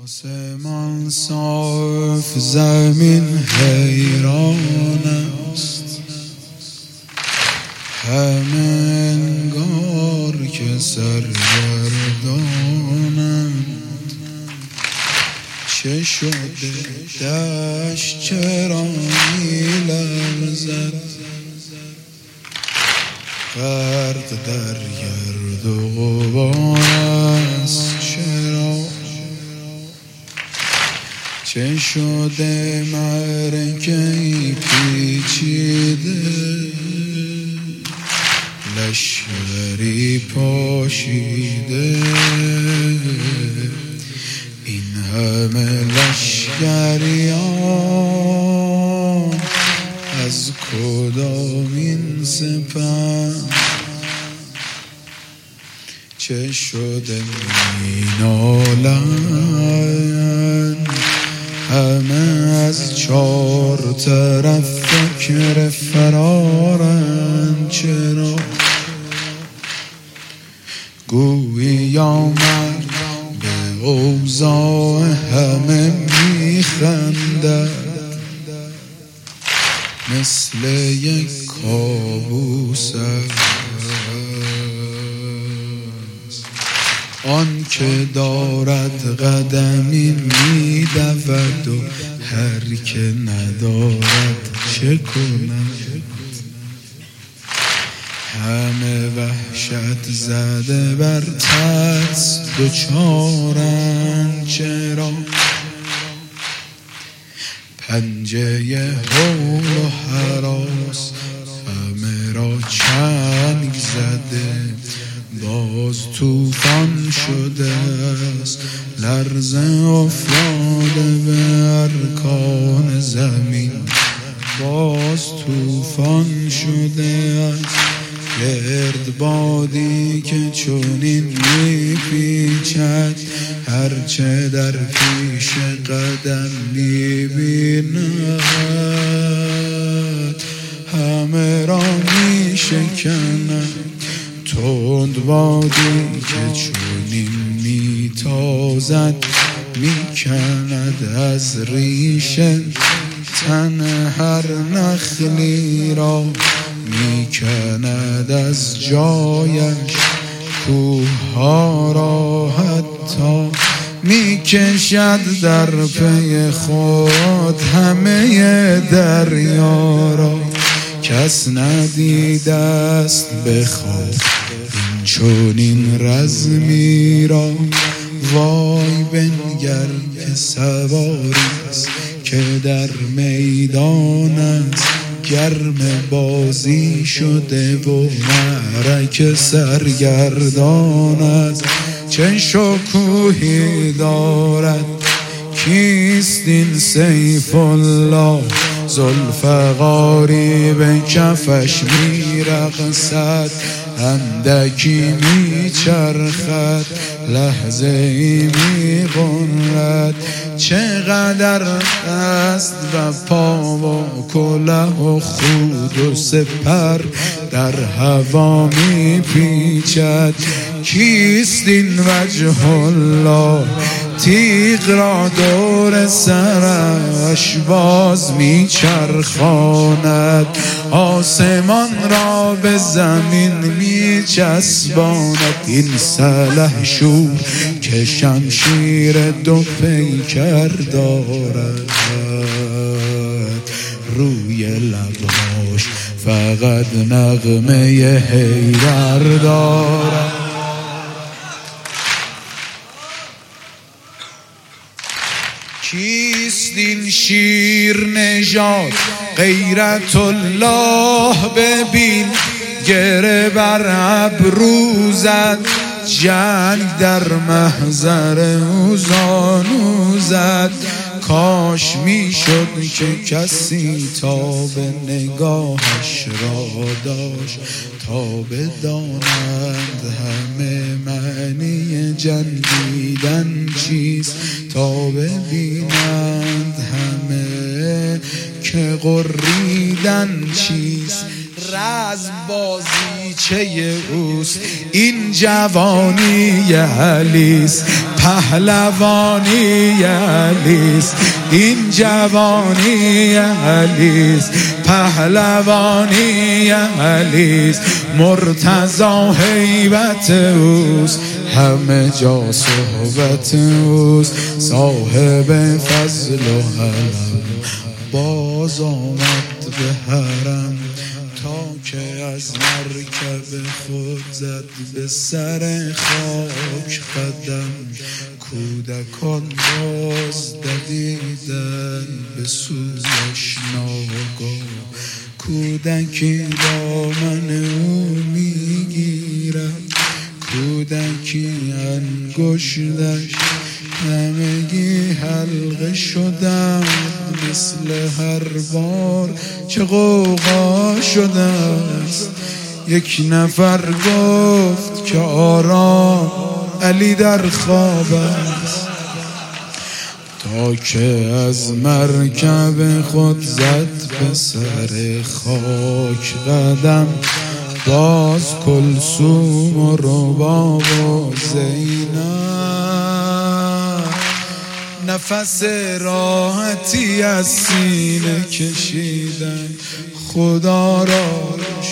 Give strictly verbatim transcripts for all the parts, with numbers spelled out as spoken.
آسمان صاف زمین حیران است، همه انگار که سرگردانند. چه شده دشت چرا می‌لرزد، غرق در گرد و غبار است چرا؟ چه شده معرکه‌ای پیچیده، لشکری پاشیده، این همه لشکریان از کدامین سپند؟ چه شده مینالند همه از چار طرف، فکر فرارند چرا؟ گویی آمد به اوضاع همه میخندد، مثل یک کابوس است. آن که دارد قدمی میدود و هر که ندارد چه کند؟ همه وحشت زده بر ترس دچارند چرا؟ پنجه هول و هراس همه را چنگ زده، باز طوفان شده است، لرزه افتاده به ارکان زمین، باز طوفان شده است. گرد بادی که چنین میپیچد، هرچه در پیش قدم میبیند همه را میشکند. تند بادی که چنین میتازد، میکند از ریشه تن هر نخلی را، میکند از جایش کوه ها را، حتی میکشد در پی خود همه دریا را. کس ندیده است به خواب این چنین رزمی را، وای بنگر که سواریست که در میدان است، گرم بازی شده و معرکه سرگردان است. چه شکوهی دارد کیست این سیف الله، ذوالفقاری به کفش میرقصد، اندکی میچرخد، لحظه ای میغرد. چقدر است و پا و کله و خود و سپر در هوا میپیچد. کیست این وجه الله، تیغ را دور سرش باز میچرخاند، آسمان را به زمین میچسباند. این سلحشور که شمشیر دو پیکر دارد، روی لباش فقط نغمه حیدر دارد. کیست این شیر نژاد غیرت الله، ببین گره بر ابرو زد، جنگ در محضر او زانو زد. کاش میشد که کسی تا به نگاهش را داشت، تا بدانند همه معنی جنگیدن چیست، تا ببینند همه که غریدن چیست. رزم بازیچه اوست این جوانی علیست، پهلوانی علیست، این جوانی علیست، پهلوانی علیست، مرتضی هیبت اوست، همه جا صحبت اوست، صاحب فضل و حرم، باز آمد به حرم، تا که از مرکب خود زد به سر خاک قدم، کودکان باز دویدن به سویش ناگاه، کودکی دامن او میگیرد، کودکی انگشتش همگی حلقه شدم، مثل هر بار چه غوغا شده است. یک نفر گفت که آرام علی در خواب است، تا که از مرکب خود زد به سر خاک قدم، باز کلثوم و رباب و زینب نفس راحتی از سینه کشیدن، خدا را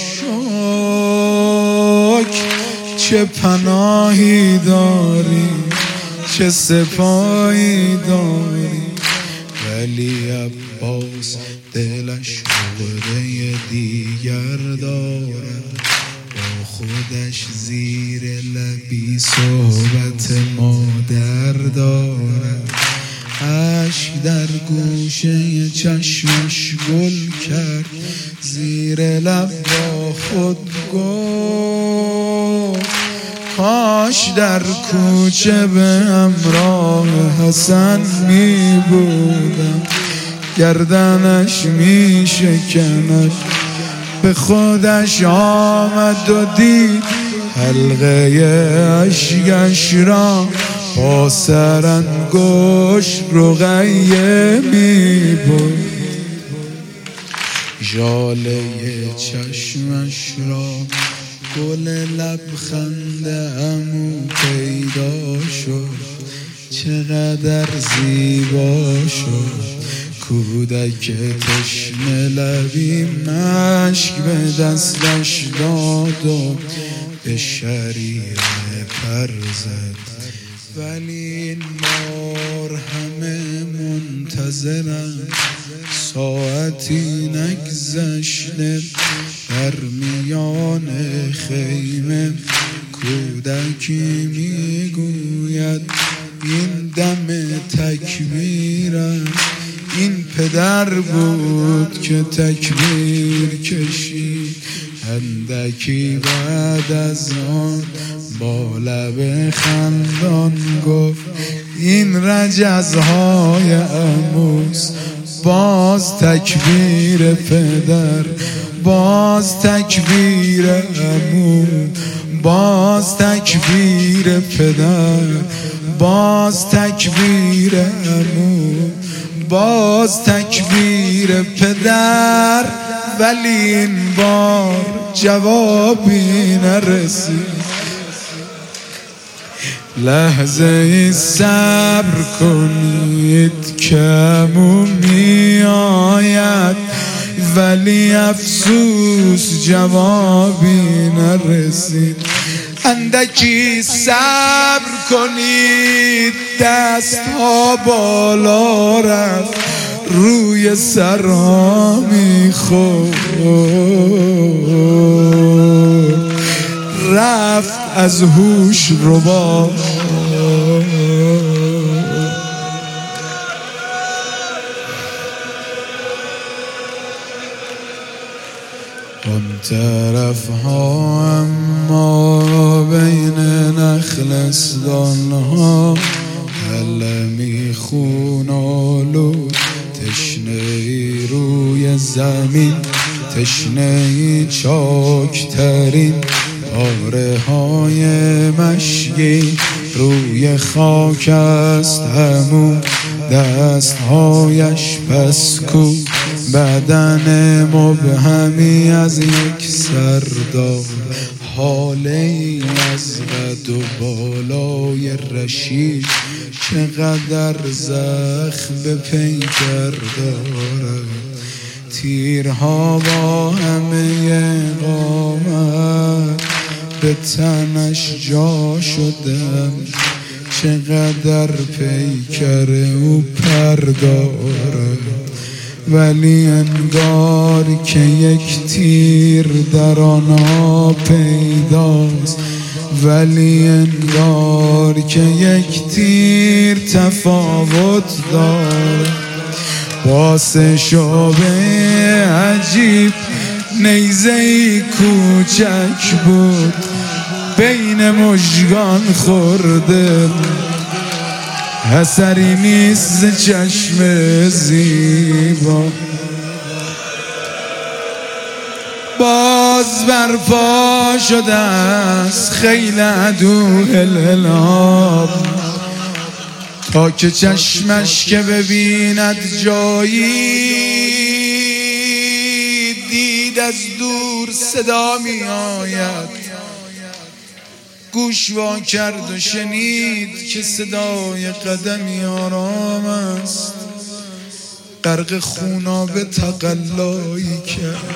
شکر چه پناهی داری، چه سپاهی داری. ولی عباس دلش عقده دیگر دارد، با خودش زیر لبی صحبت مادر دارد، اشک در گوشه چشمش گل کرد، زیر لب با خود گفت کاش در کوچه به همراه حسن می بودم، گردنش می شکند. به خودش آمد و دید حلقه اشکش را، با سرانگشت رقیه می بود، ژاله چشمش را گل لبخند عمو پیدا شد، چقدر زیبا شد. کودک تشنه لبی مشک به دستش داد و به شریعه پر زد، ولی این بار همه منتظرند، ساعتی نگذشته در میان خیمه، کودکی میگوید این دم تکبیر است، این پدر بود که تکبیر کشید. اندکی بعد از آن با لب خندان گفت این رجزهای عموس، باز تکبیر پدر، باز تکبیر عمو، باز تکبیر پدر، باز تکبیر عمو، باز تکبیر پدر. ولی این بار جوابی نرسید. لحظه ای صبر کنید که عمو می آید، ولی افسوس جوابی نرسید. اندکی صبر کنید، دست ها بالا رفت، روی سرها میخورد، رفت از هوش ربا. آن طرف ها اما بین نخلستان ها، علمی خون آلود، تشنه ای روی زمین، تشنه ای چاکترین، پاره های مشکی روی خاک است همون، دست هایش پسکو، بدن مبهمی از یک سردار، حاله از قد و بالای رشید چقدر زخم به پیکر دارد، تیرها با همه قامت به تنش جا شدن، چقدر پیکر او پر دارد، ولی انگار که یک تیر در آنها پیداست، ولی انگار که یک تیر تفاوت دارد. باس شعبه عجیب نیزه‌ای کوچک بود بین مژگان خورده، اثری نیست ز چشم زیبا. باز برپا شده است خیل عدو هلهلاب، تا که چشمش که ببیند جایی دید از دور صدا می آید، گوش وا کرد و شنید که صدای قدمی آرام است، غرق خونابه تقلایی کرد.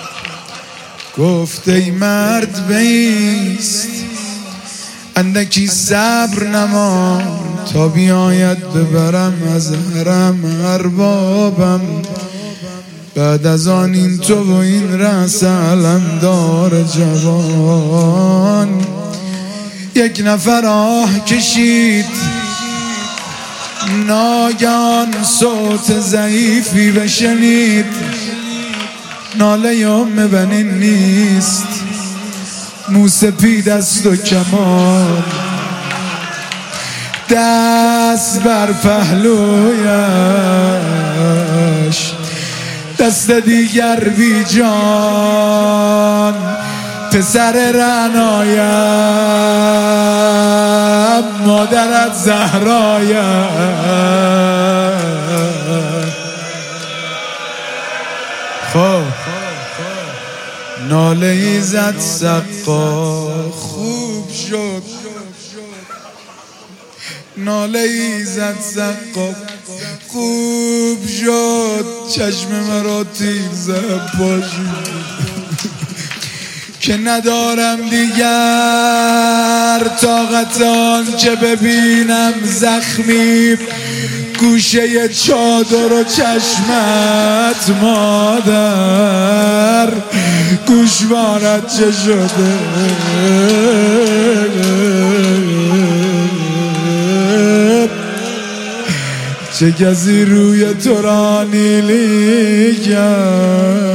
گفت ای مرد بایست، اندکی صبر نما تا بیاید ببرم از حرم اربابم، بعد از آن این تو و این رأس علمدار جوان. یک نفر آه کشید، ناگهان صوت ضعیفی بشنید، ناله ام بنین نیست، موسپید است و کمان، دست بر پهلویش دست دیگر بی جان، پسر رعنایم مادرت زهرایم. خب ناله ای زد سقا خوب شد، ناله ای زد سقا خوب شد، چشم مرا تیر زد پاشید که ندارم دیگر طاقت آن که ببینم زخمی گوشه چادر و چشمت مادر، گوشوارت چه شده چه کسی روی تو را نیلی کرد.